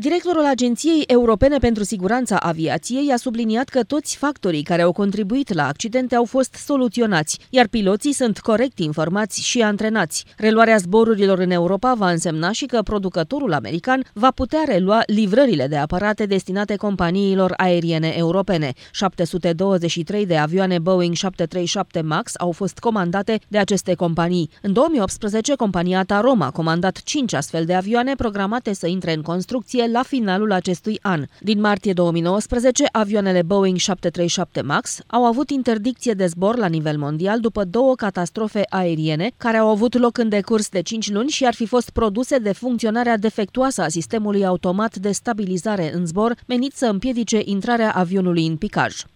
Directorul Agenției Europene pentru Siguranța Aviației a subliniat că toți factorii care au contribuit la accidente au fost soluționați, iar piloții sunt corect informați și antrenați. Reluarea zborurilor în Europa va însemna și că producătorul american va putea relua livrările de aparate destinate companiilor aeriene europene. 723 de avioane Boeing 737 MAX au fost comandate de aceste companii. În 2018, compania Tarom a comandat 5 astfel de avioane programate să intre în construcție la finalul acestui an. Din martie 2019, avioanele Boeing 737 MAX au avut interdicție de zbor la nivel mondial după 2 catastrofe aeriene care au avut loc în decurs de 5 luni și ar fi fost produse de funcționarea defectuoasă a sistemului automat de stabilizare în zbor menit să împiedice intrarea avionului în picaj.